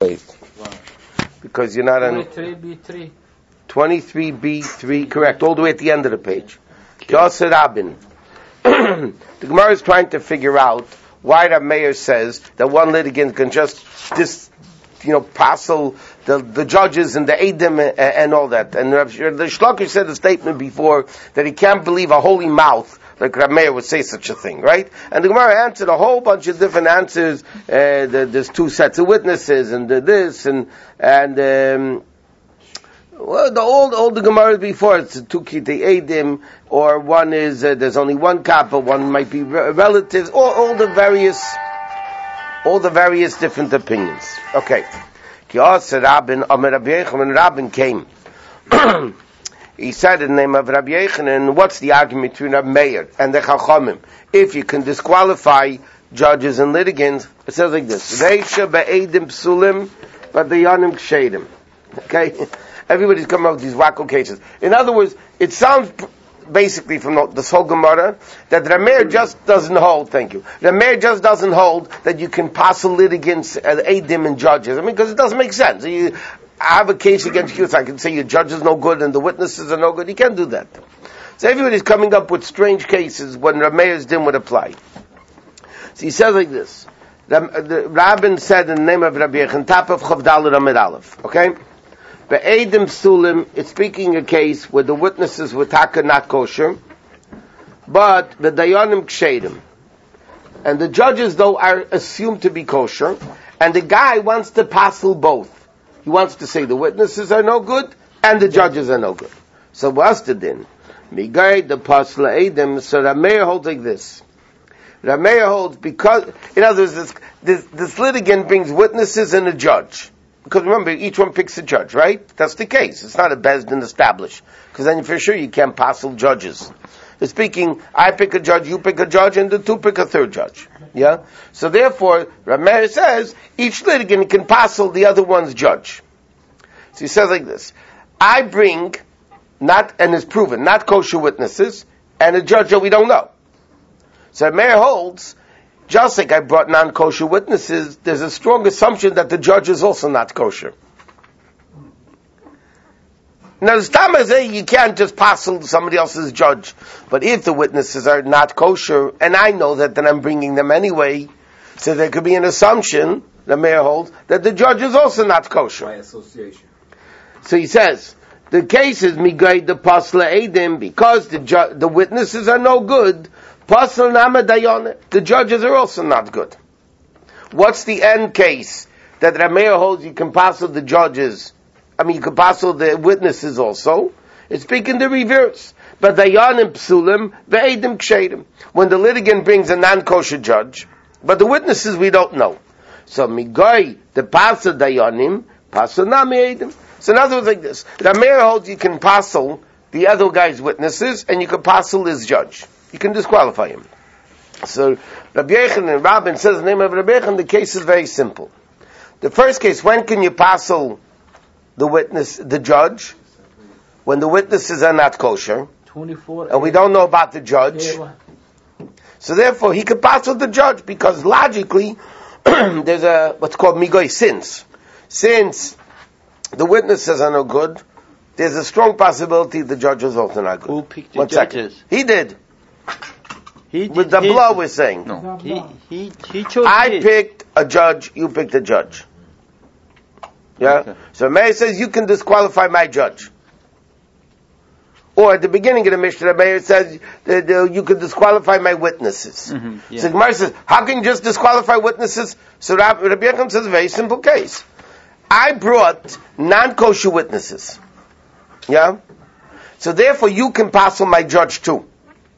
because you're not on 23B3. 23B3, correct, all the way at the end of the page. Yosef Rabin. The Gemara is trying to figure out why the mayor says that one litigant can just passel the judges and the Eidim and all that. And the Shlokish said a statement before that he can't believe a holy mouth like Rav Meir would say such a thing, right? And the Gemara answered a whole bunch of different answers. There's two sets of witnesses and this and all the Gemaras before, it's two Kitei Eidim, or one is, there's only one kappa, one might be relatives, all the various different opinions. Okay. When Rabin came, he said in the name of Rabbi Yechanan, what's the argument between Rabbi Meir and the Chachamim? If you can disqualify judges and litigants, it says like this, Reisha be'edim psulim, but the yanim kshedim. Okay? Everybody's coming up with these wacko cases. In other words, it sounds basically from this whole Gemara that Rameir just doesn't hold. Thank you. Rameir just doesn't hold that you can pass litigants, eidim and judges. I mean, because it doesn't make sense. I have a case against you, so I can say your judge is no good and the witnesses are no good. You can't do that. So everybody's coming up with strange cases when Rameir's din would apply. So he says like this. The Rabbin said in the name of Rabbi Yechon, top of Chavdal Ramid Aleph. Okay? Be'edim Sulim, it's speaking a case where the witnesses were taka not kosher, but the dayanim kshedim. And the judges, though, are assumed to be kosher, and the guy wants to passel both. He wants to say the witnesses are no good, and the judges are no good. So what's the din? Migay the pasla edim, so Rameir holds like this. Rameir holds because, in other words, this litigant brings witnesses and a judge. Because remember, each one picks a judge, right? That's the case. It's not a bezdin established. Because then for sure you can't passel judges. It's speaking, I pick a judge, you pick a judge, and the two pick a third judge. Yeah? So therefore, Rameir says, each litigant can passel the other one's judge. So he says like this, I bring, and it's proven, not kosher witnesses, and a judge that we don't know. So Rameir holds, just like I brought non-kosher witnesses, there's a strong assumption that the judge is also not kosher. Now, the Tama say you can't just passel somebody else's judge, but if the witnesses are not kosher, and I know that, then I'm bringing them anyway, so there could be an assumption, the mayor holds, that the judge is also not kosher. By association. So he says, the case is migrate the pasla edim, because the witnesses are no good, pasla nama dayone, the judges are also not good. What's the end case that Rameir holds you can passel the judges? You can passel the witnesses also. It's speaking the reverse. But dayanim psulim ve'edim kshedim. When the litigant brings a non-kosher judge, but the witnesses we don't know. So migoy the pasel dayanim pasel nami edim. So in other words, like this, Rameir holds you can passel the other guy's witnesses, and you can passel his judge. You can disqualify him. So Rabbi Yechon and Rabin says the name of Rabbi Yechon, the case is very simple. The first case, when can you passel the witness, the judge? When the witnesses are not kosher, 24, and we don't know about the judge. So therefore, he could passel the judge, because logically, there's what's called migoy, since the witnesses are no good, there's a strong possibility the judge is also not good. Who picked the judges? Second. He did. With the his, blow, we're saying. No. He chose I picked a judge, you picked a judge. Yeah? Okay. So Meir says, you can disqualify my judge. Or at the beginning of the Mishnah, Meir says, you can disqualify my witnesses. Mm-hmm, yeah. So Gemara says, how can you just disqualify witnesses? So Rabbi Yechon says a very simple case. I brought non-kosher witnesses. Yeah? So therefore you can passel my judge too.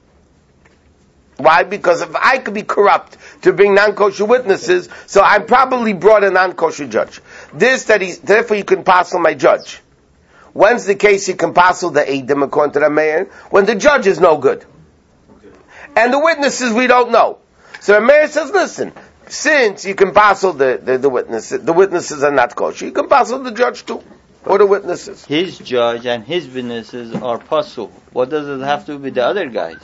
Why? Because if I could be corrupt to bring non-kosher witnesses, so I probably brought a non-kosher judge. Therefore you can passel my judge. When's the case you can passel the eidim according to the mayor? When the judge is no good. Okay. And the witnesses we don't know. So the mayor says, listen, since you can passel the witnesses are not kosher, you can passel the judge too. Or the witnesses. His judge and his witnesses are pasul. What does it have to do with the other guys?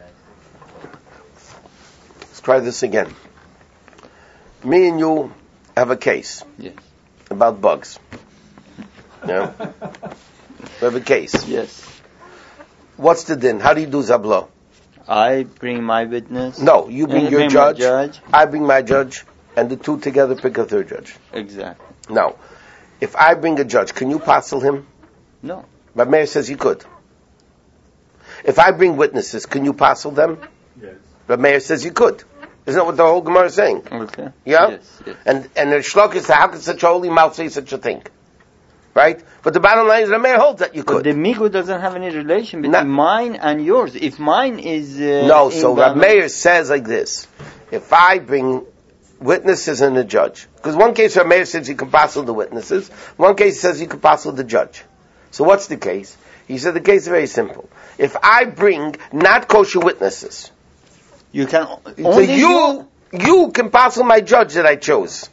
Let's try this again. Me and you have a case Yes. about bugs. Yeah? We have a case. Yes. What's the din? How do you do zablo? I bring my witness. No, you bring your my judge, I bring my judge, and the two together pick a third judge. Exactly. Now, if I bring a judge, can you passel him? No. But Meir says you could. If I bring witnesses, can you passel them? Yes. But Meir says you could. Isn't that what the whole Gemara is saying? Okay. Yeah? Yes. And the shlok is, how could such a holy mouth say such a thing? Right? But the bottom line is the Meir holds that you But could. the migu doesn't have any relation between mine and yours. If mine is... No, so Rab Meir says like this. If I bring witnesses and a judge, because one case Rab Meir says you can passel the witnesses, one case says you can passel the judge. So what's the case? He said the case is very simple. If I bring not kosher witnesses, You can so only you can passel my judge that I chose.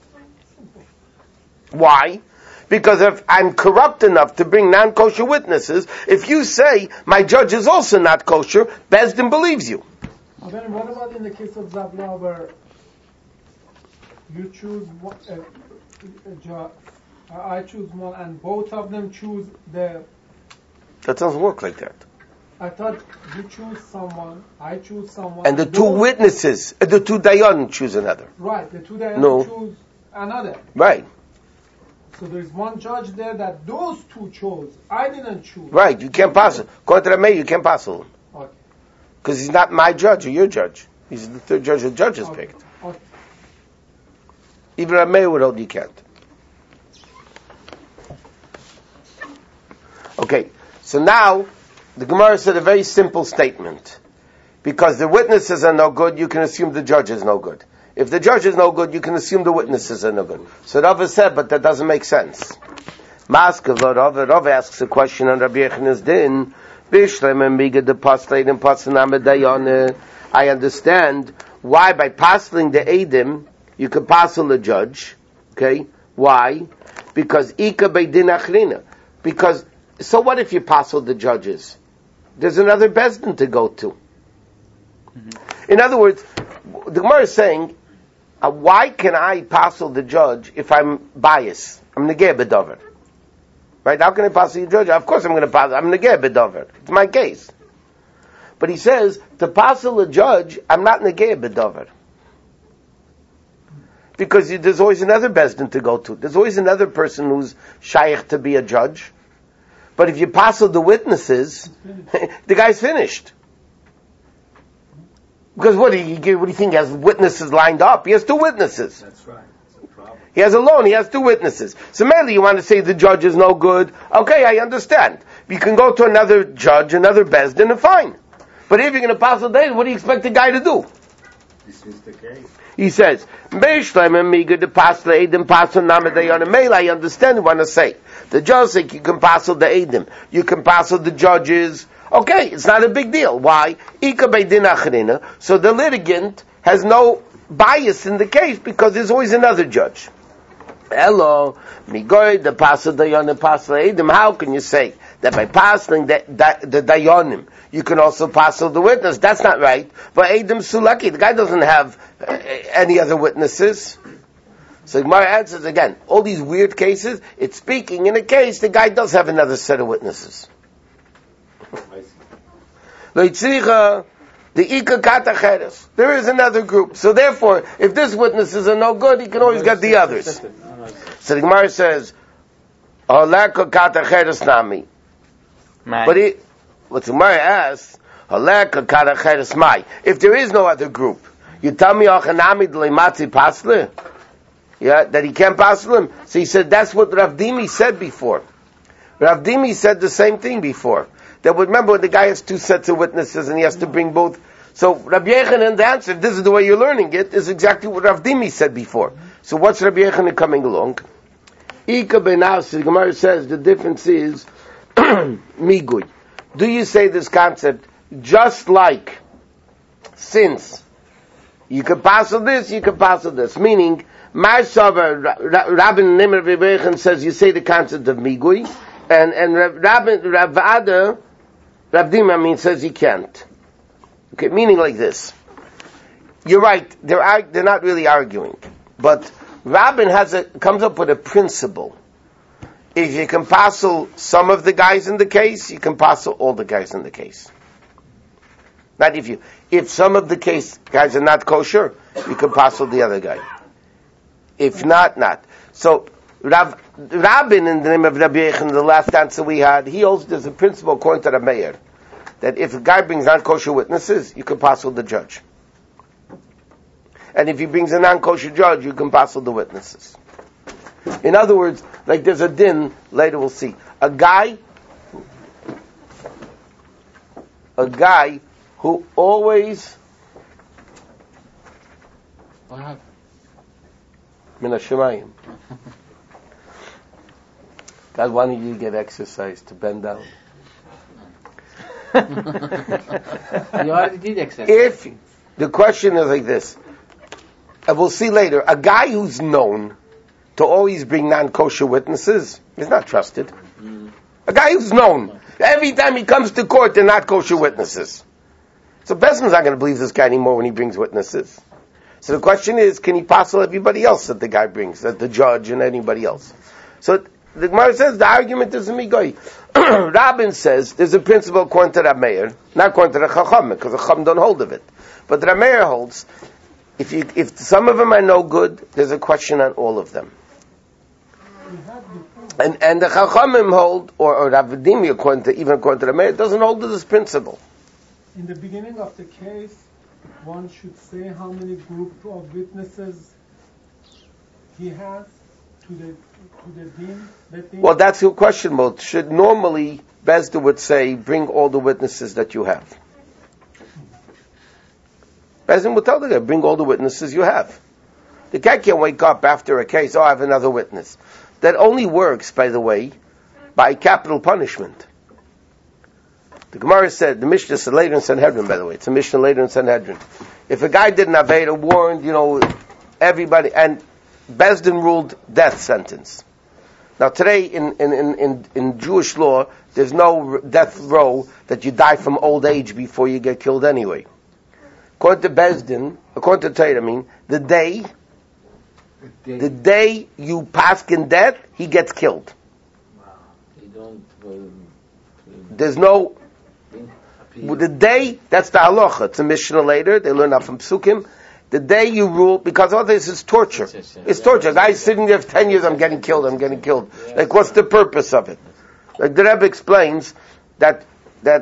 Why? Because if I'm corrupt enough to bring non-kosher witnesses, if you say my judge is also not kosher, Bezdin believes you. Then what about in the case of Zabla where you choose one, I choose one and both of them choose the... That doesn't work like that. I thought you choose someone, I choose someone... And the two witnesses, the two dayan choose another. Right, the two that No. choose another. Right. So there's one judge there that those two chose. I didn't choose. Right, you can't passel. According to the Meir, you can't passel him. Okay. Because he's not my judge or your judge. He's the third judge the judge has Okay. picked. Okay. Even a Meir would hold you can't. Okay, so now the Gemara said a very simple statement. Because the witnesses are no good, you can assume the judge is no good. If the judge is no good, you can assume the witnesses are no good. So Rava said, but that doesn't make sense. Maskeva, Rava asks a question on Rabbi Yechon's din. I understand why by passing the Eidim, you can passel the judge. Okay? Why? Because Ika Beidin Achrina. Because, so what if you passel the judges? There's another Bezdin to go to. Mm-hmm. In other words, the Gemara is saying, why can I passel the judge if I'm biased? I'm negeh bedover. Right? How can I passel the judge? Of course I'm going to passel. I'm negeh bedover. It's my case. But he says, to passel a judge, I'm not negeh bedover. Because there's always another bezdin to go to. There's always another person who's shaykh to be a judge. But if you passel the witnesses, the guy's finished. Because what do you think? He has witnesses lined up. He has two witnesses. That's right. It's a problem. He has a loan. He has two witnesses. So mainly you want to say the judge is no good. Okay, I understand. You can go to another judge, another bezdin, and fine. But if you're going to pass the day, what do you expect the guy to do? This is the case. He says, I understand you want to say. The judge says you can pass the edim. You can pass the judges. Okay, it's not a big deal. Why? So the litigant has no bias in the case because there's always another judge. Hello, the dayanim. How can you say that by passing the dayanim you can also pass the witness? That's not right. But Edim Sulaki, the guy doesn't have any other witnesses. So Gemara answers again. All these weird cases, it's speaking in a case the guy does have another set of witnesses. There is another group. So therefore, if this witnesses are no good, he can always get the others. So the Gemara says, but what the Gemara asks, if there is no other group, you tell me that he can't pass him. So he said that's what Rav Dimi said before. Rav Dimi said the same thing before. That remember when the guy has two sets of witnesses and he has to bring both. So Rabbi Yechanan, the answer, if this is the way you're learning it, is exactly what Rav Dimi said before. So what's Rabbi Yechanan coming along? Ika benaus, the Gemara says the difference is migui. Do you say this concept just like since you can pass on this, you can pass on this? Meaning, Rabbi Nimr Rebbeichan says you say the concept of migui, and Rav Dima says you can't. Okay, meaning like this. You're right. They're not really arguing, but Rabin comes up with a principle. If you can passel some of the guys in the case, you can passel all the guys in the case. Not if some of the guys are not kosher, you can passel the other guy. If not. So Rabin, in the name of Rabbi Yechon, the last answer we had, he holds there's a principle according to the mayor that if a guy brings non-kosher witnesses, you can passel the judge. And if he brings a non-kosher judge, you can passel the witnesses. In other words, like there's a din, later we'll see. A guy who always Min Hashemayim. God wanted you to get exercise, to bend down. You already did exercise. If the question is like this, and we'll see later, a guy who's known to always bring non-kosher witnesses is not trusted. A guy who's known. Every time he comes to court, they're not kosher witnesses. So Besman's not going to believe this guy anymore when he brings witnesses. So the question is, can he passel everybody else that the guy brings, that the judge and anybody else? So the Gemara says the argument is a migoy. Rabin says there's a principle according to Rab Meir, not according to the Chacham, because the Chacham don't hold of it. But Rab Meir holds, if some of them are no good, there's a question on all of them. And the Chachamim hold, or Rav Dimi, even according to the Meir, doesn't hold to this principle. In the beginning of the case, one should say how many group of witnesses he has to the din. Well, that's your question, Mot. Should normally Bezdin would say, bring all the witnesses that you have. Bezdin would tell the guy, bring all the witnesses you have. The guy can't wake up after a case, I have another witness. That only works, by the way, by capital punishment. The Gemara said, the Mishnah said later in Sanhedrin, by the way, it's a Mishnah later in Sanhedrin. If a guy did an Aveda, warned, everybody, and Bezdin ruled death sentence. Now today, in Jewish law, there's no death row that you die from old age before you get killed anyway. According to Bezdin, according to Torah, the day you paskin death, he gets killed. There's no. The day, that's the halacha. It's a Mishnah later. They learn that from Psukim. The day you rule, because all this is torture. It's torture. A guy's sitting there for 10 years, I'm getting killed. Like, what's the purpose of it? Like the Rebbe explains that the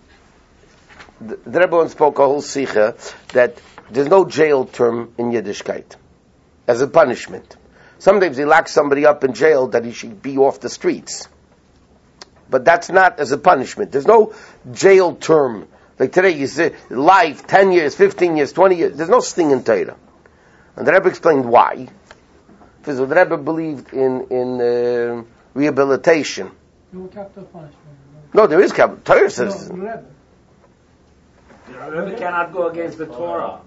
Rebbe once spoke a whole sikha that there's no jail term in Yiddishkeit as a punishment. Sometimes he locks somebody up in jail that he should be off the streets. But that's not as a punishment. There's no jail term. Like today you say life, 10 years, 15 years, 20 years. There's no sting in Torah. And the Rebbe explained why. Because the Rebbe believed in rehabilitation. No capital punishment. No, there is capital. Torah says... No, the Rebbe cannot go against the Torah.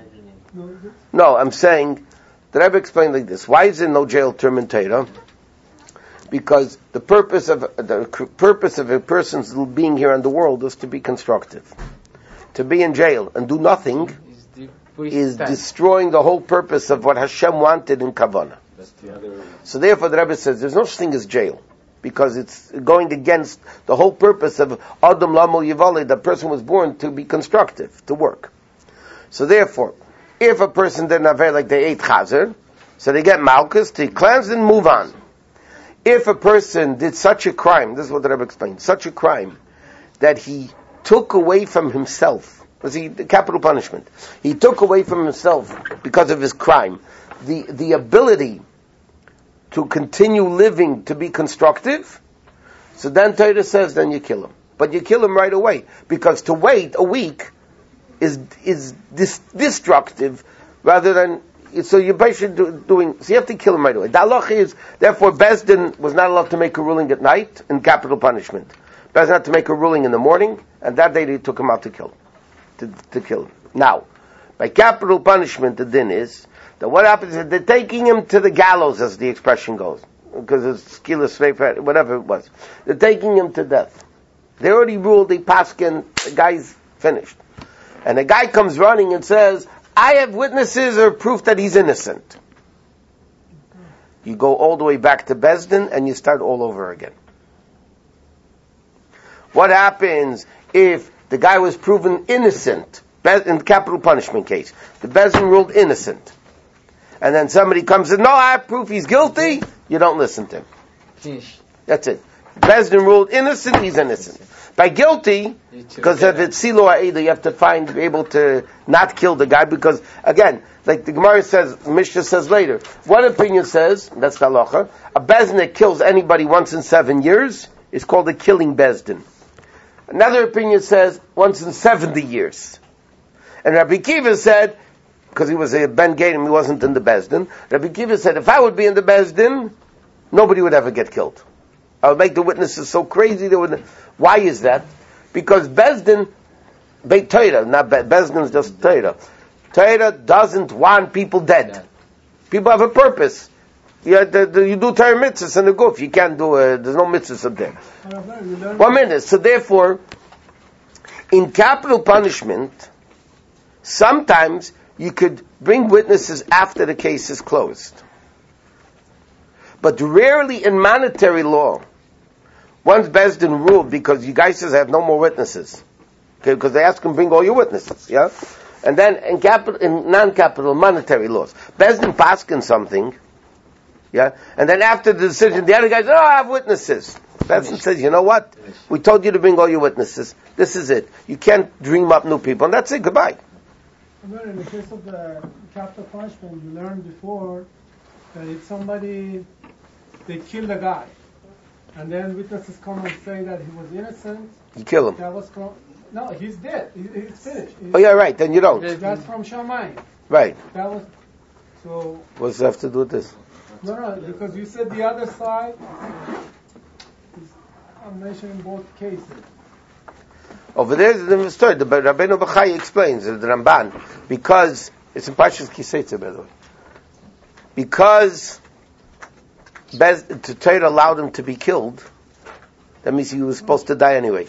No, I'm saying, the Rebbe explained like this. Why is there no jail term in Torah? Because the purpose of a person's being here in the world is to be constructive. To be in jail and do nothing is destroying the whole purpose of what Hashem wanted in Kavanah. So therefore the Rebbe says there's no such thing as jail, because it's going against the whole purpose of Adam Lamol Yivali. The person was born to be constructive, to work. So therefore, if a person did not like they ate chazer, so they get malchus to cleanse and move on. If a person did such a crime, this is what the Rebbe explained, such a crime that he took away from himself, the capital punishment, he took away from himself because of his crime the ability to continue living, to be constructive, so then Torah says, then you kill him. But you kill him right away, because to wait a week is destructive rather than. So you're basically doing. So you have to kill him right away. The halacha is therefore Bezdin was not allowed to make a ruling at night in capital punishment. Bezdin had to make a ruling in the morning, and that day they took him out to kill him. Now, by capital punishment, the din is that what happens is they're taking him to the gallows, as the expression goes, because it's skila, whatever it was. They're taking him to death. They already ruled the paskin. The guy's finished, and the guy comes running and says, I have witnesses or proof that he's innocent. You go all the way back to Bezdin and you start all over again. What happens if the guy was proven innocent in the capital punishment case? The Bezdin ruled innocent. And then somebody comes and, no, I have proof he's guilty. You don't listen to him. Finish. That's it. Bezdin ruled innocent, he's innocent. By guilty, because of it's Silo Ha'eda, you have to be able to not kill the guy, because, again, like the Gemara says, Mishnah says later, one opinion says, that's the halacha, a Bezdin that kills anybody once in 7 years is called a killing Bezdin. Another opinion says, once in 70 years. And Rabbi Kiva said, because he was a Ben Gadim, he wasn't in the Bezdin, Rabbi Kiva said, if I would be in the Bezdin, nobody would ever get killed. I would make the witnesses so crazy they would. Why is that? Because Bezdin, Beit Torah, not Bezdin is just Torah. Torah doesn't want people dead. People have a purpose. You do Torah mitzvahs in the goof. You can't do there's no mitzvahs up there. 1 minute. So therefore, in capital punishment, sometimes you could bring witnesses after the case is closed. But rarely in monetary law, once Bezdin ruled, because you guys says I have no more witnesses, okay, because they ask him bring all your witnesses, yeah, and then in non-capital monetary laws, Bezdin paskin something, yeah, and then after the decision, the other guy says, oh, I have witnesses. Bezdin says, you know what? We told you to bring all your witnesses. This is it. You can't dream up new people, and that's it. Goodbye. In the case of the capital punishment, you learned before that if somebody they killed a guy, and then witnesses come and say that he was innocent. You kill him. That was no, he's dead. He's finished. Oh yeah, right. Then you don't. That's from Shammai. Right. That was so. What's that have to do with this? No, because you said the other side. I'm mentioning both cases. Over there, the story. The Rabbeinu Bachai explains the Ramban, because it's in Parshas Kiseitze, by the way. Because Torah allowed him to be killed, that means he was supposed to die anyway.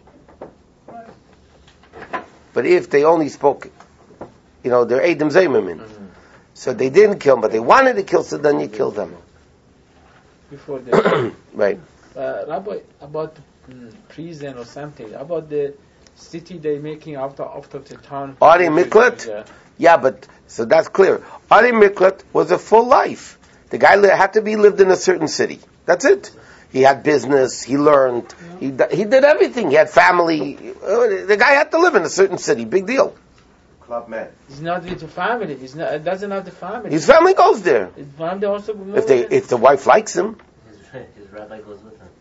But if they only spoke, they're Eidim Zaymimin. So they didn't kill him, but they wanted to kill, so then you killed them. Before that. Right. Rabbi, about prison or something, about the city they're making after the town. Ari Miklat? Yeah, but, so that's clear. Ari Miklat was a full life. The guy had to be lived in a certain city. That's it. He had business, he learned, he did everything. He had family. The guy had to live in a certain city. Big deal. Club man. He's not with the family. It doesn't have the family. His family goes there. His family also goes if the wife likes him. His rabbi goes with him.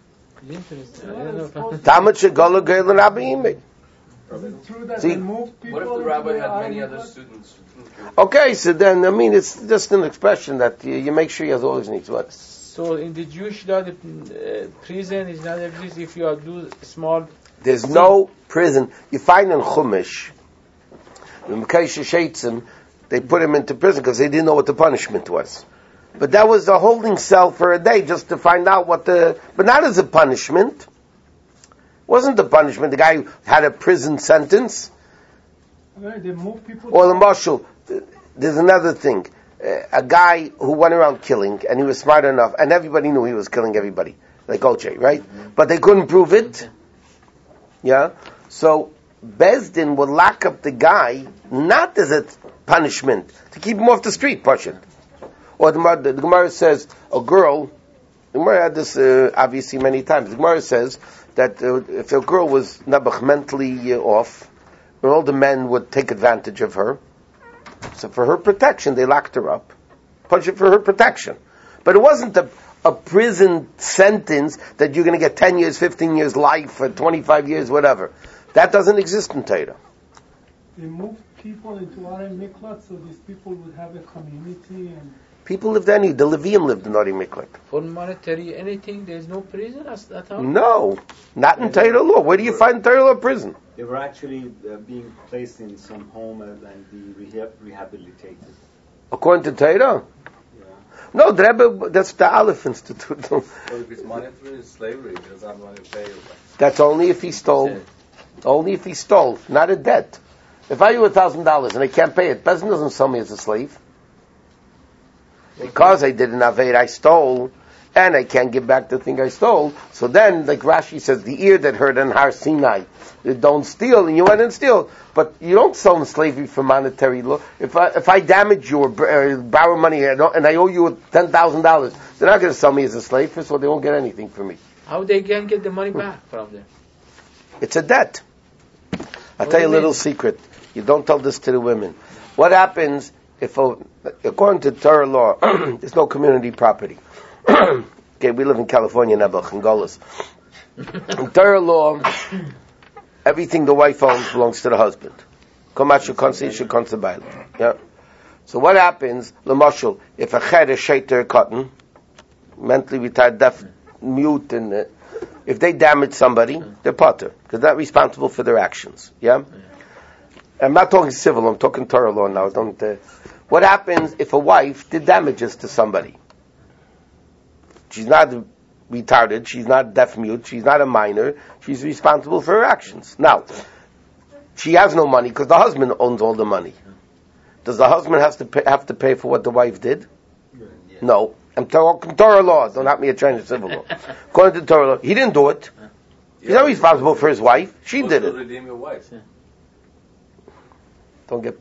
Talmud Shegala Geil and Rabbi Imi. True that See, they moved people. What if the rabbi had many other students? Okay, so then, it's just an expression that you make sure he has all his needs. What? So in the Jewish law, the prison is not exist if you do small. There's no prison. You find in Chumash, in Mekaysh Sheitzim, they put him into prison because they didn't know what the punishment was. But that was a holding cell for a day just to find out but not as a punishment. It wasn't the punishment. The guy had a prison sentence. They move people. Or the marshal. There's another thing. A guy who went around killing, and he was smart enough, and everybody knew he was killing everybody, like OJ, right? Mm-hmm. But they couldn't prove it. Yeah? So, Bezdin would lock up the guy, not as a punishment, to keep him off the street, Pashut. Or the Gemara says, a girl, the Gemara had this obviously many times, the Gemara says that if a girl was nabach mentally off, all the men would take advantage of her. So for her protection, they locked her up. Punch it for her protection. But it wasn't a prison sentence that you're going to get 10 years, 15 years life, or 25 years, whatever. That doesn't exist in Torah. They moved people into Ari Miklat so these people would have a community and... People lived the Levium lived in Ari Miklat. For monetary anything, there's no prison at all? No, not in Torah law. Where do you find Torah law prison? They were actually being placed in some home and be rehabilitated. According to Torah? Yeah. No, the Rebbe, that's the Aleph Institute. Well, if it's monetary slavery, he doesn't have money to pay. That's only if he stole. Only if he stole, not a debt. If I owe $1,000 and I can't pay it, Bezdin doesn't sell me as a slave. Because I did an Aved, I stole, and I can't give back the thing I stole. So then, like Rashi says, the ear that heard on Har Sinai, you don't steal, and you went and steal. But you don't sell in slavery for monetary law. If I damage you or borrow money and I owe you $10,000, they're not going to sell me as a slave, first of all, they won't get anything from me. How they can get the money back from them? It's a debt. I'll tell you a little secret. You don't tell this to the women. What happens if, according to Torah law, there's no community property. Okay, we live in California, Nebuch, in Golis. In Torah law, everything the wife owns belongs to the husband. Yeah. So what happens, Lamashal, if a ched is shaiter cotton, mentally retired, deaf, mute, and if they damage somebody, they're potter, because they're not responsible for their actions. Yeah? I'm not talking civil, I'm talking Torah law now. What happens if a wife did damages to somebody? She's not retarded, she's not deaf mute, she's not a minor, she's responsible for her actions. Now, she has no money because the husband owns all the money. Does the husband have to pay for what the wife did? No. I'm talking Torah law, don't have me a Chinese civil law. According to Torah law, he didn't do it. He's not responsible for his wife, she did it. Redeem your wife. Don't get...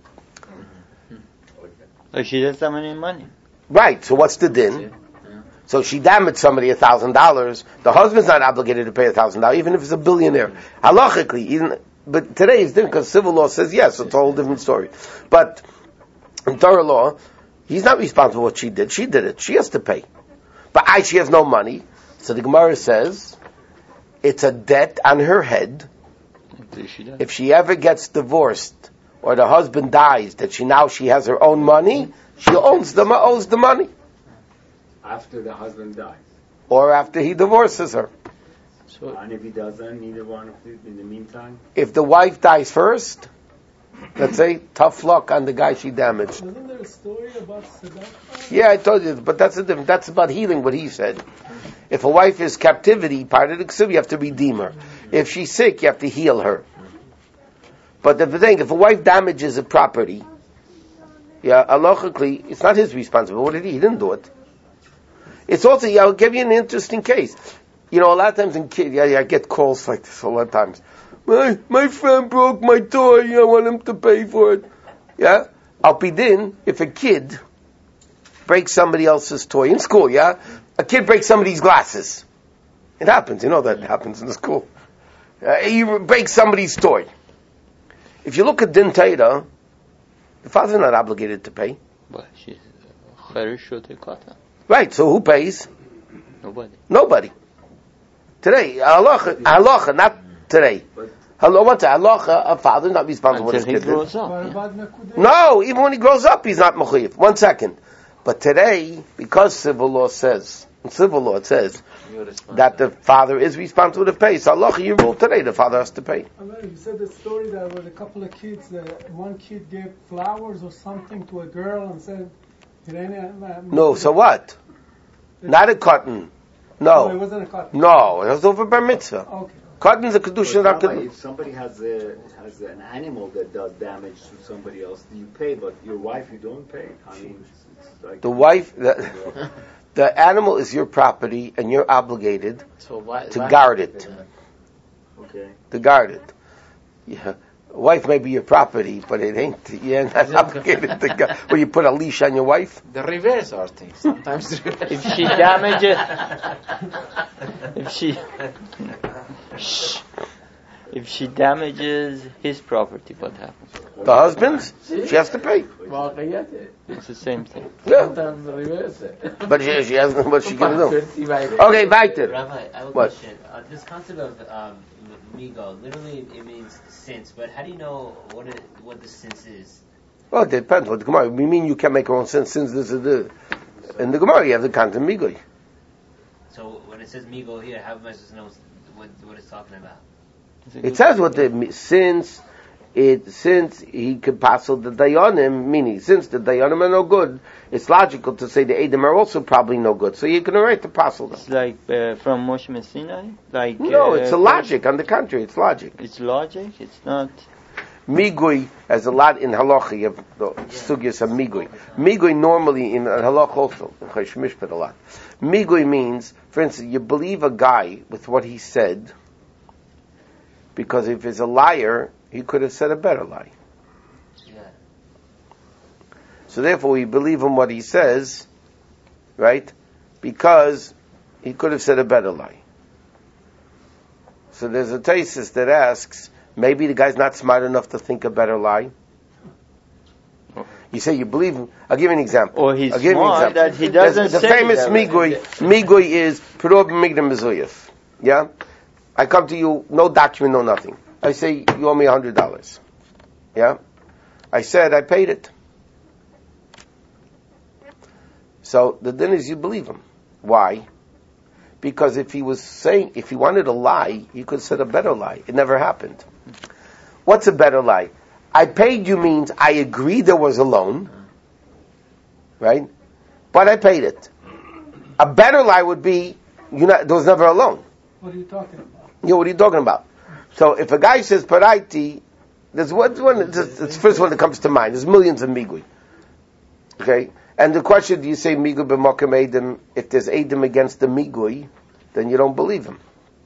Oh, she doesn't have any money. Right, so what's the din? So she damaged somebody $1,000. The husband's not obligated to pay $1,000, even if it's a billionaire. Halachically, but today it's different because civil law says yes, so it's a whole different story. But in Torah law, he's not responsible for what she did. She did it. She has to pay. But she has no money. So the Gemara says, it's a debt on her head. If she ever gets divorced, or the husband dies, that she has her own money, she owes the money. After the husband dies. Or after he divorces her. So, and if he doesn't, neither one of them in the meantime? If the wife dies first, let's say, tough luck on the guy she damaged. Isn't there a story about Tzedakah? Yeah, I told you, but that's about healing what he said. If a wife is captivity, part of the ksub, you have to redeem her. If she's sick, you have to heal her. But the thing, if a wife damages a property, halachically, it's not his responsibility. What did he? He didn't do it. It's also, I'll give you an interesting case. A lot of times in kids, I get calls like this a lot of times. My friend broke my toy, I want him to pay for it. Yeah? Al Pidin, if a kid breaks somebody else's toy in school, a kid breaks somebody's glasses. It happens, that happens in the school. You break somebody's toy. If you look at Din Torah, the father's not obligated to pay. But she's right, so who pays? Nobody. Today, halacha, not today. Halacha, a father is not responsible for his kid. No, even when he grows up, he's not mechuyev. 1 second. But today, because civil law says that the father is responsible to pay. So halacha, you rule today, the father has to pay. You said the story that with a couple of kids, one kid gave flowers or something to a girl and said, no, so what? Not a cotton. No, it wasn't a cotton. No, it was over bar mitzvah. Okay. Cotton's a kedusha. If somebody has an animal that does damage to somebody else, you pay, but your wife you don't pay. I mean, it's like the wife, the animal is your property, and you're obligated to guard it. Okay. To guard it. Yeah. Wife may be your property, but it ain't. You're not obligated to guard. Well, you put a leash on your wife. The reverse are things. Sometimes if she damages, if she damages his property, what happens? The husband's, she has to pay. It's the same thing. Yeah. But she has what she can do. Okay, weiter. Rabbi, I have a What? question. This concept of migo, literally it means since, but how do you know what the since is? Well, it depends. What the Gemara? We mean you can make your own sins. Since this is in the Gemara, you have the content migoi. So when it says migo here, how am I supposed to know what it's talking about? It says what since he could passel the dayanim, meaning since the dayanim are no good, it's logical to say the Edom are also probably no good. So you can write to passel them. It's like from Moshe Sinai? No, it's a logic. On the contrary, it's logic. It's logic. It's not. Migui has a lot in halacha. You have the sugyas of migui. Migui normally in halacha also in Choshen Mishpat a lot. Migui means, for instance, you believe a guy with what he said, because if he's a liar, he could have said a better lie. Yeah. So therefore, we believe him what he says, right? Because he could have said a better lie. So there's a thesis that asks, maybe the guy's not smart enough to think a better lie. You say you believe him. I'll give you an example. Or he's smart that he doesn't the say famous that. migui. Migui is Perov Migdam Mezuyef. Yeah? I come to you, no document, no nothing. I say, you owe me $100. Yeah? I said, I paid it. So the din is you believe him. Why? Because if he wanted a lie, he could have said a better lie. It never happened. What's a better lie? I paid you means I agree there was a loan, right? But I paid it. A better lie would be, there was never a loan. What are you talking about? What are you talking about? So if a guy says paraiti, there's it's the first one that comes to mind. There's millions of migui. Okay? And the question, do you say migui b'mokem edim? If there's edim against the migui, then you don't believe him.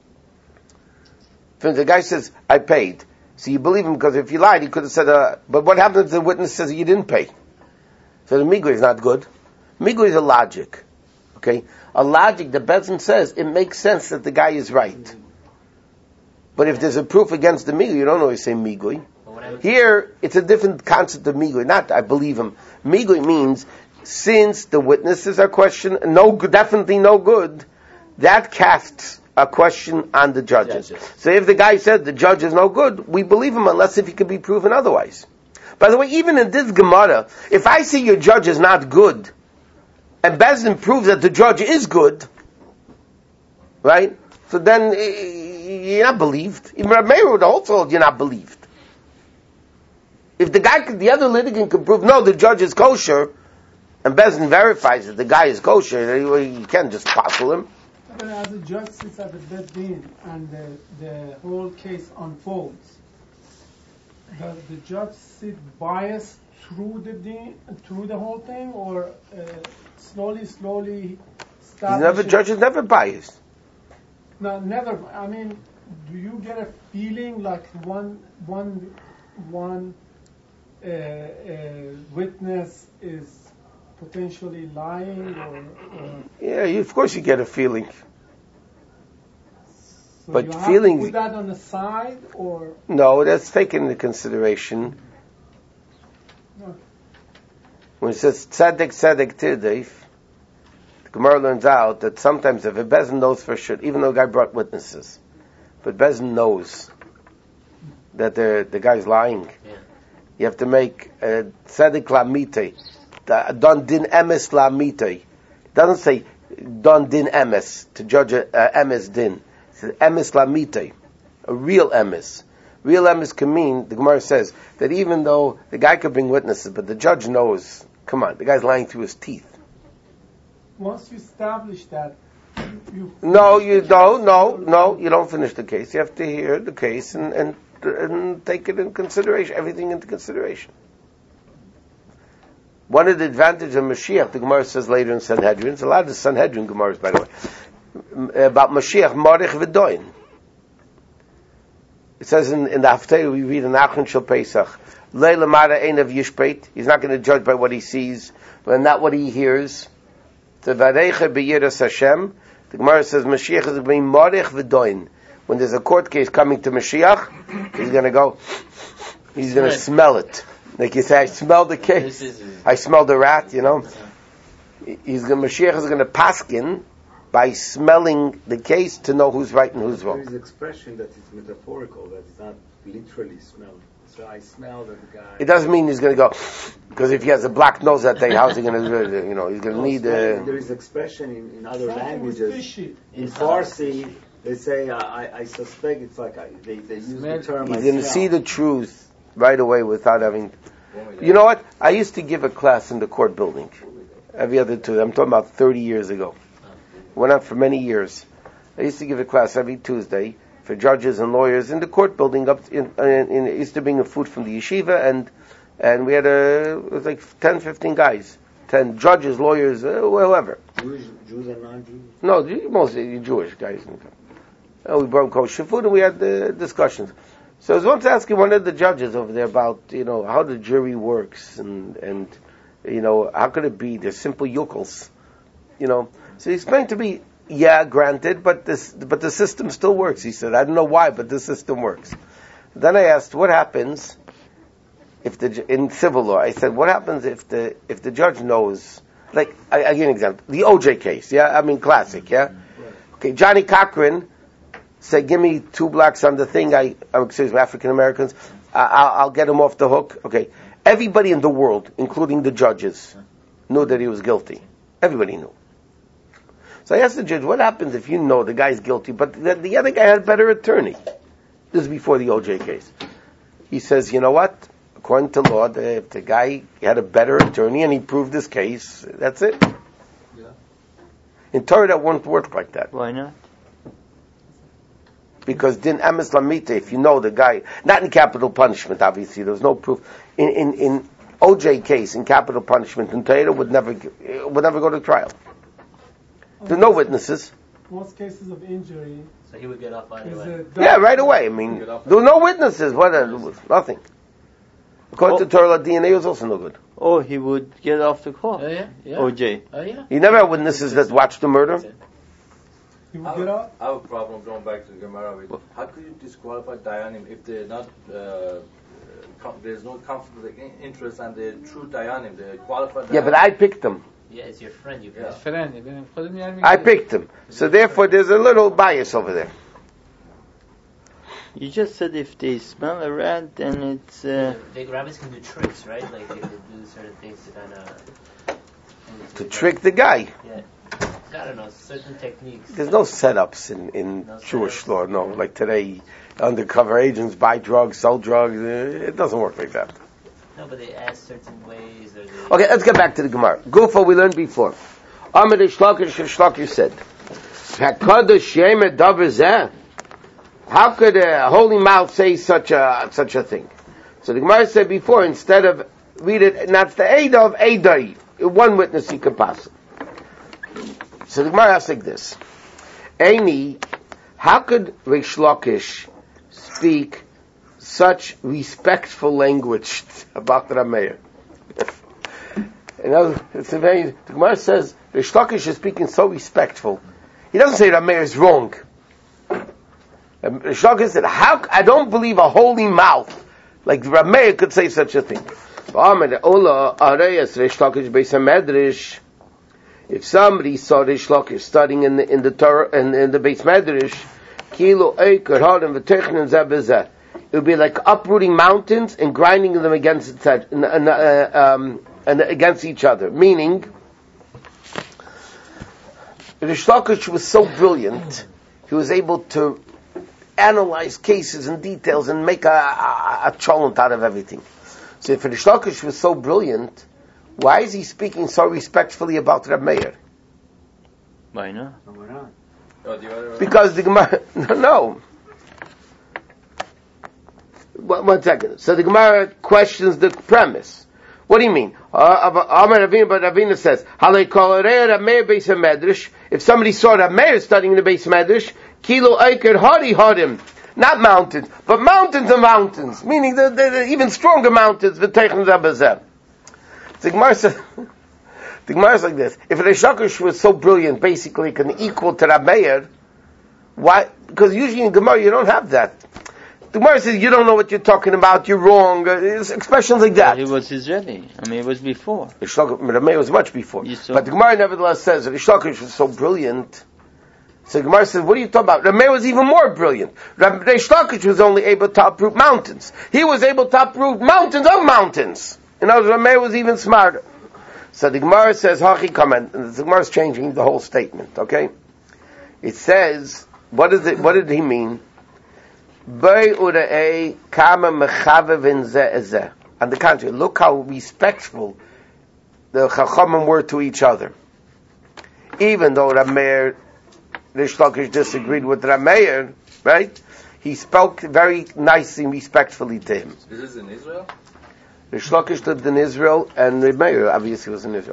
If the guy says, I paid. So you believe him because if he lied, he could have said, but what happens if the witness says you didn't pay? So the migui is not good. Migui is a logic. Okay? A logic, the Bezin says, it makes sense that the guy is right. But if there's a proof against the migui, you don't always say migui. Here, it's a different concept of migui. Not, I believe him. Migui means, since the witnesses are questioned, definitely no good, that casts a question on the judges. So if the guy said the judge is no good, we believe him unless if he can be proven otherwise. By the way, even in this Gemara, if I say your judge is not good, and Bezdin proves that the judge is good, right? So then you're not believed. Even Rav Meir would also you're not believed. If the other litigant can prove no, the judge is kosher, and Bezdin verifies that the guy is kosher, you can't just passel him. But as a judge sits at the Beit Din and the whole case unfolds, does the judge sit biased through the whole thing, or slowly Judge is never biased. No, never. I mean, do you get a feeling like one witness is potentially lying, or yeah, of course you get a feeling. So but you feeling have to put that on the side, or no, that's taken into consideration. Okay. When it says tzedek tirdef, the Gemara learns out that sometimes if a bezin knows for sure, even though the guy brought witnesses, but bezin knows that the guy's lying, you have to make tzedek lamite, don din emes lamite. Doesn't say don din emes to judge a emes din. It says emes lamite, a real emes. Real emes can mean, the Gemara says, that even though the guy could bring witnesses, but the judge knows, come on, the guy's lying through his teeth. Once you establish that, you don't finish the case. You have to hear the case and take it in consideration, everything into consideration. One of the advantages of Mashiach, the Gemara says later in Sanhedrin, it's a lot of the Sanhedrin Gemaras, by the way, about Mashiach, Marich V'doin. It says in the Haftarah, we read in Achron Shel Pesach, Leila Mara Ein of Yishpeit, he's not going to judge by what he sees, but not what he hears. Tevarecha B'yiras Hashem, the Gemara says Mashiach is going to be Marich V'doin. When there's a court case coming to Mashiach, he's going to smell it. Like you say, I smell the case. I smell the rat, Mashiach is going to paskin by smelling the case to know who's right and who's wrong. There is expression that is metaphorical, that is not literally smell. So I smell that the guy... It doesn't mean he's going to go, because if he has a black nose that day, how's he going to do it? He's going to need... There is expression in other languages. In Farsi, they say, I suspect, it's like, they use the term... He's going to see the truth right away without having... You know what? I used to give a class in the court building. Every other Tuesday. I'm talking about 30 years ago. Went on for many years. I used to give a class every Tuesday. for judges and lawyers in the court building up in used to bring a food from the yeshiva, and we had it was like 10, 15 guys, 10 judges, lawyers, whoever. Jews and non-Jews? No, mostly Jewish guys. And we brought kosher food and we had discussions. So I was once asking one of the judges over there about, how the jury works and how could it be? They're simple yukels, So he explained to me, yeah, granted, but the system still works. He said, I don't know why, but the system works. Then I asked, what happens if in civil law? I said, what happens if the judge knows? Like, I give you an example. The OJ case, classic, yeah? Okay, Johnny Cochran said, give me 2 blacks on the thing, I'm African Americans, I'll get him off the hook. Okay, everybody in the world, including the judges, knew that he was guilty. Everybody knew. So I asked the judge, what happens if you know the guy's guilty, but the other guy had a better attorney? This is before the OJ case. He says, you know what? According to law, if the guy had a better attorney and he proved his case, that's it. Yeah. In Torah, that won't work like that. Why not? Because din emes lamita, if you know the guy, not in capital punishment, obviously, there was no proof. In OJ case, in capital punishment, in Torah would never go to trial. There are no witnesses. Most cases of injury. So he would get off either way. Yeah, right away. There were no witnesses. Nothing. According to Torah, DNA was also no good. Oh, he would get off the clock. Yeah. OJ. Yeah. He never had witnesses that watched the murder. He would get out. I have a problem going back to the Gemara with how could you disqualify Dayanim if they're not, there's no conflict of interest and they're true Dayanim, they're qualified Dayanim. Yeah, but I picked them. Yeah, it's your friend. You Yeah. friend. I picked them. So therefore, there's a little bias over there. You just said if they smell a rat, then it's... The rabbis can do tricks, right? Like they can do certain things to kind of... To trick the guy. Yeah. I don't know, certain techniques. There's no setups in Jewish law, no. Like today, undercover agents buy drugs, sell drugs. It doesn't work like that. No, but they ask certain ways. Or they... Okay, let's get back to the Gemara. Gufa, we learned before. Amid Shlakish said, "Hakadosh Yemed Davar Zeh." How could a holy mouth say such a thing? So the Gemara said before, instead of read it, and that's the Eid of Eidai, one witness he could pass. So the Gemara asks like this: Eini, how could Rish Lakish speak such respectful language about the Rameir? The Gemara says Rish Lakish is speaking so respectful. He doesn't say Rameir is wrong. Rish Lakish said, "How? I don't believe a holy mouth like Rameir could say such a thing." If somebody saw Rish Lakish studying in the Torah and in the Beis Medrash, it would be like uprooting mountains and grinding them against against each other. Meaning, Rish Lakish was so brilliant, he was able to analyze cases and details and make a cholent out of everything. So if Rish Lakish was so brilliant, why is he speaking so respectfully about Reb Meir? Why not? Because the Gemara... No. One second. So the Gemara questions the premise. What do you mean? Ravina says, if somebody saw Reb Meir studying in the Beis Medrash, Kilo Eiker Hari Harim. Not mountains, but mountains and mountains. Meaning the even stronger mountains. V'teichen Zabazeh. The Gemara says, the Gemara is like this: if Rish Lakish was so brilliant, basically can equal to Reb Meir, why? Because usually in Gemara you don't have that. The Gemara says you don't know what you're talking about. You're wrong. Expressions like that. He was Israeli. It was before. Reb Meir was much before. But the Gemara nevertheless says Rish Lakish was so brilliant. So the Gemara says, what are you talking about? Reb Meir was even more brilliant. Rish Lakish was only able to uproot mountains. He was able to uproot mountains of mountains. In other words, Reb Meir was even smarter. So the Gemara says, Hachi comment, and the Gemara is changing the whole statement, okay? It says, what did he mean? On the contrary, look how respectful the Chachamim were to each other. Even though Reb Meir, Rish Lakish disagreed with Reb Meir, right? he spoke very nicely and respectfully to him. Is this in Israel? Rish Lakish lived in Israel, and Reb Meir obviously was in Israel.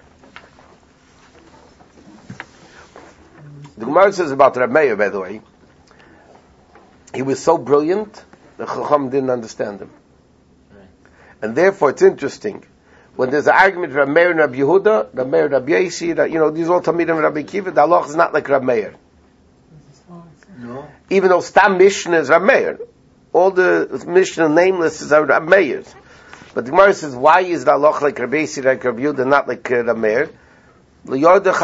The Gemara says about Reb Meir, by the way, he was so brilliant, the Chacham didn't understand him. And therefore it's interesting. When there's an argument Reb Meir and Reb Yehuda, Reb Meir and Reb Yeshi, these all Talmidim and Rabbi Kiva, the halach is not like Reb Meir. No. Even though Stam Mishnah is Reb Meir. All the Mishnah nameless is Reb Meir's. But the Gemara says, why is the halach like Reb Yeshi, like Reb Yehuda, not like Reb Meir? The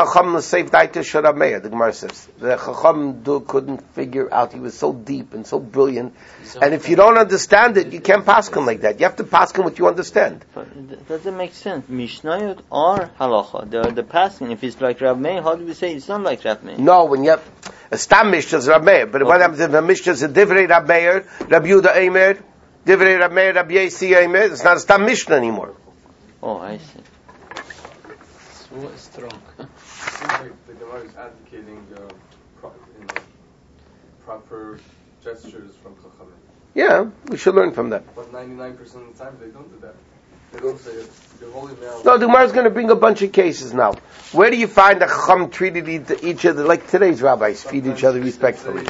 Gemara says the Chacham couldn't figure out. He was so deep and so brilliant, and if you don't understand it, you can't paskin like that. You have to paskin what you understand. But it doesn't make sense. Mishnayot are halacha. The paskin. If it's like Rav Meir, how do we say it's not like Rav Meir? No, when you have a stam mishnah is Rav Meir, but what happens if a mishnah is a divrei Rav Meir, Rav Yehuda Eimer, divrei Rav Meir, Rav Yesi Eimer? It's not a stam mishnah anymore. Oh, I see. So strong. Seems like the Gemara is advocating proper gestures from Chachamim. Yeah, we should learn from that. But 99% of the time they don't do that. They don't say it. The holy male. No, the Gemara is going to bring a bunch of cases now. Where do you find that Chacham treated each other like today's rabbis feed each other respectfully?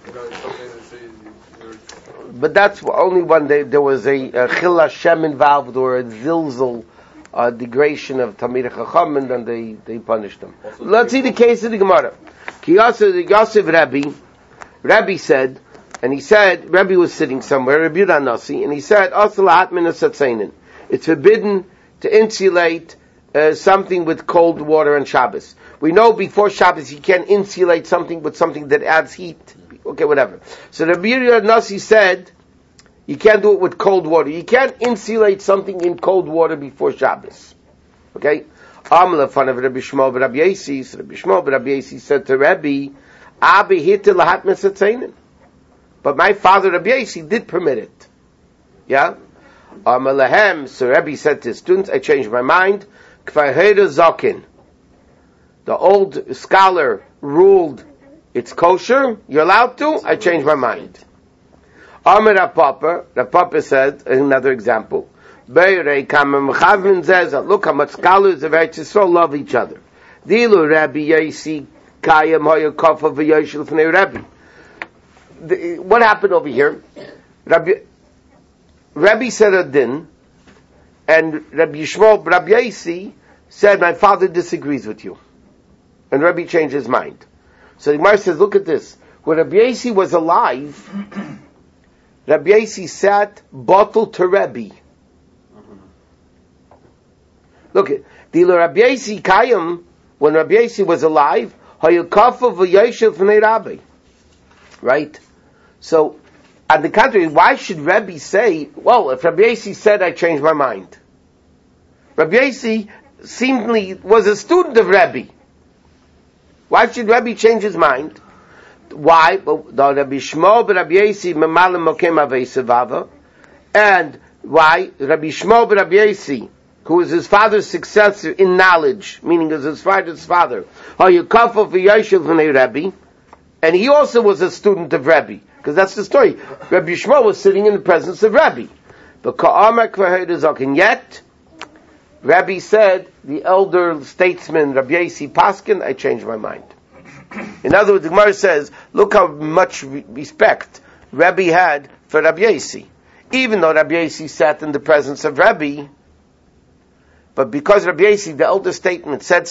But that's only when there was a Chil Hashem involved or a Zilzal. Degradation of Talmidei Chacham, and then they punished them. Let's see the case of the Gemara. Yosef Rabbi said, and he said, Rabbi was sitting somewhere, Rabbi Yehuda Nasi, and he said, it's forbidden to insulate something with cold water on Shabbos. We know before Shabbos you can't insulate something with something that adds heat. Okay, whatever. So Rabbi Yehuda Nasi said, you can't do it with cold water. You can't insulate something in cold water before Shabbos. Okay? Amla fun of Rabbi Shmuel Rabbi Yesi. So Rabbi Shmuel Rabbi Yesi said to Rabbi, Abi hitel lahat mesatzeinin. But my father Rabbi Yesi did permit it. Yeah? Amalahem. So Rabbi said to his students, I changed my mind. Kfar heida zakin. The old scholar ruled it's kosher. You're allowed to. I changed my mind. Amar Rav Papa said, another example, Beirei Kamam Chavin says, look how much scholars of Eretz Yisrael love each other. Dilu Rabbi Yesi Kayam Hoya Kofa V'Yoshel Fnei Rabbi. What happened over here? Rabbi said a din, and Rabbi Yishmael, Rabbi Yesi said, my father disagrees with you. And Rabbi changed his mind. So the Gemara says, look at this. When Rabbi Yesi was alive, Rabbi Yesi sat bottled to Rabbi. Look at Dilo Rabbi Yesi Kayam, when Rabbi Yesi was alive, Hayukafa v'Yoshev v'nei Rabbi. Right? So, on the contrary, why should Rabbi say, well, if Rabbi Yesi said, I changed my mind? Rabbi Yesi seemingly was a student of Rabbi. Why should Rabbi change his mind? Why? Rabbi Shmuel Rabbi Yesi memalim mokem aveisavava, and why? Rabbi Shmuel Rabbi Yesi, who was his father's successor in knowledge, meaning as his father's father, hayukafa v'yoshev v'nei Rabbi, and he also was a student of Rabbi, because that's the story. Rabbi Shmuel was sitting in the presence of Rabbi, but ka'amar k'vahed and yet Rabbi said, the elder statesman Rabbi Yesi Paskin, I changed my mind. In other words, the Gemara says, look how much respect Rabbi had for Rabbi Yesi. Even though Rabbi Yesi sat in the presence of Rabbi, but because Rabbi Yesi, the elder statesman, said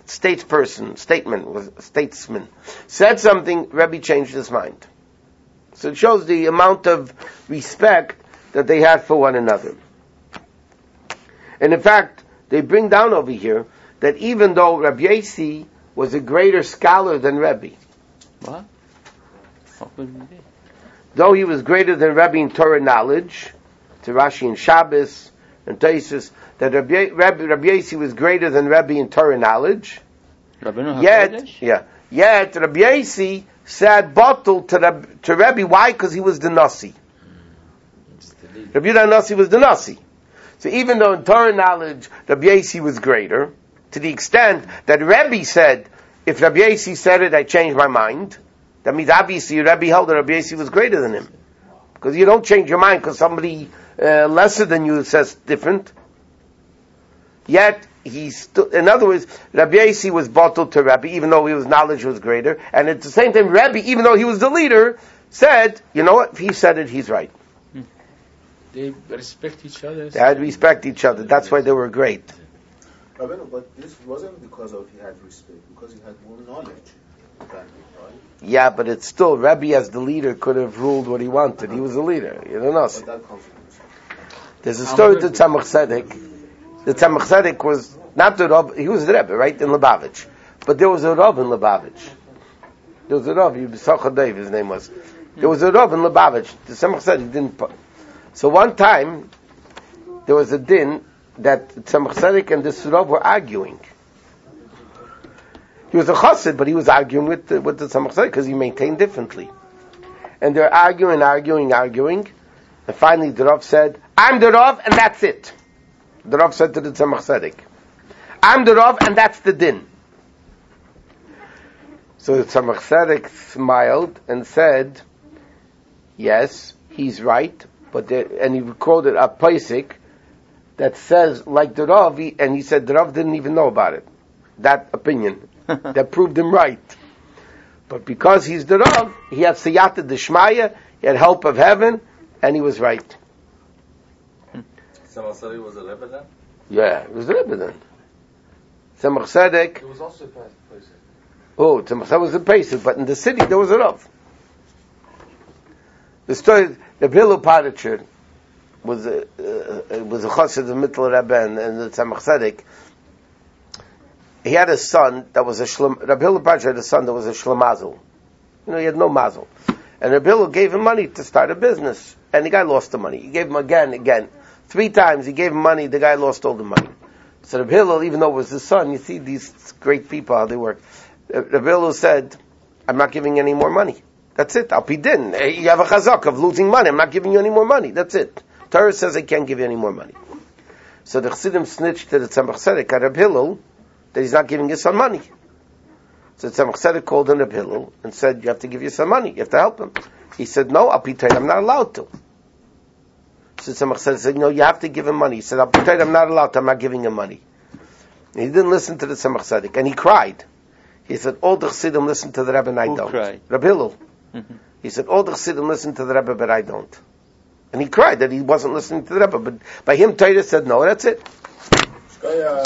something, Rabbi changed his mind. So it shows the amount of respect that they had for one another. And in fact, they bring down over here that even though Rabbi Yesi was a greater scholar than Rabbi. What? How could it be? Though he was greater than Rabbi in Torah knowledge, to Rashi and Shabbos and Taisus, that Rabbi Yesi was greater than Rabbi in Torah knowledge. Yet Rabbi Yesi said bottled to Rabbi. Why? Because he was the Nasi. Rabbi Yehuda Nasi was the Nasi. So even though in Torah knowledge Rabbi Yesi was greater, to the extent that Rabbi said, if Rabbi Yesi said it, I changed my mind. That means obviously Rabbi held that Rabbi Yossi was greater than him. Because you don't change your mind because somebody lesser than you says different. Yet, in other words, Rabbi Yossi was bottled to Rabbi, even though his knowledge was greater. And at the same time, Rabbi, even though he was the leader, said, you know what, if he said it, he's right. They respect each other. They had respect each other. That's why they were great. But this wasn't because of he had respect, because he had more knowledge than him, right? Yeah, but it's still, Rabbi as the leader could have ruled what he wanted. He was the leader. You don't know. But that comes from himself. There's a story to Tzemach Tzedek. The Tzemach Tzedek was not the Rav, he was the Rebbe, right, in Lubavitch. But there was a Rav in Lubavitch. There was a Rav, Yibisach his name was. There was a Rav in Lubavitch. The Tzemach Tzedek didn't put. So one time, there was a din that Tzemach Tzedek and this Rav were arguing. He was a chassid, but he was arguing with the Tzemach Tzedek because he maintained differently. And they're arguing. And finally the Rav said, I'm the Rav and that's it. The Rav said to the Tzemach Tzedek, I'm the Rav and that's the din. So the Tzemach Tzedek smiled and said, yes, he's right, and he quoted a Paisik that says, like the Rav, and he said the Rav didn't even know about it. That opinion. That proved him right. But because he's the Rav, he had Siyata Deshmaya, he had help of heaven, and he was right. Tzemach Tzedek was a Rebbe then? Yeah, it was a Rebbe then. Tzemach Tzedek. It was also a place. Oh, Tzemach Tzedek was a Pesach, but in the city there was a Rav. The story, the Hillel Paritcher was a chassid of Mittel Rebbe and the Tzemach Tzedek. He had a son that was a Shlem. Rabbi Hillel Paritcher had a son that was a Shlemazel. He had no mazel. And Rabbi Hillel gave him money to start a business. And the guy lost the money. He gave him again. 3 times he gave him money, the guy lost all the money. So Rabbi Hillel, even though it was his son, you see these great people, how they work. Rabbi Hillel said, I'm not giving you any more money. That's it. Al Pidin. You have a chazak of losing money. I'm not giving you any more money. That's it. Torah says I can't give you any more money. So the Chassidim snitched to the Tzemach Tzedek at Rabbi Hillel that he's not giving his son money. So Tzemach Tzedek called in Rabbi Hillel and said, you have to give your son money. You have to help him. He said, no, Al Pidin, I'm not allowed to. So Tzemach Tzedek said, no, you have to give him money. He said, Al Pidin, I'm not allowed to. I'm not giving him money. And he didn't listen to the Tzemach Tzedek. And he cried. He said, all the Chassidim listen to the Rebbe and I don't. Cried? Rabbi Hillel. Mm-hmm. He said, all the Chassidim listen to the Rebbe, but I don't. And he cried that he wasn't listening to the Rebbe. But by him, Torah said, no, that's it.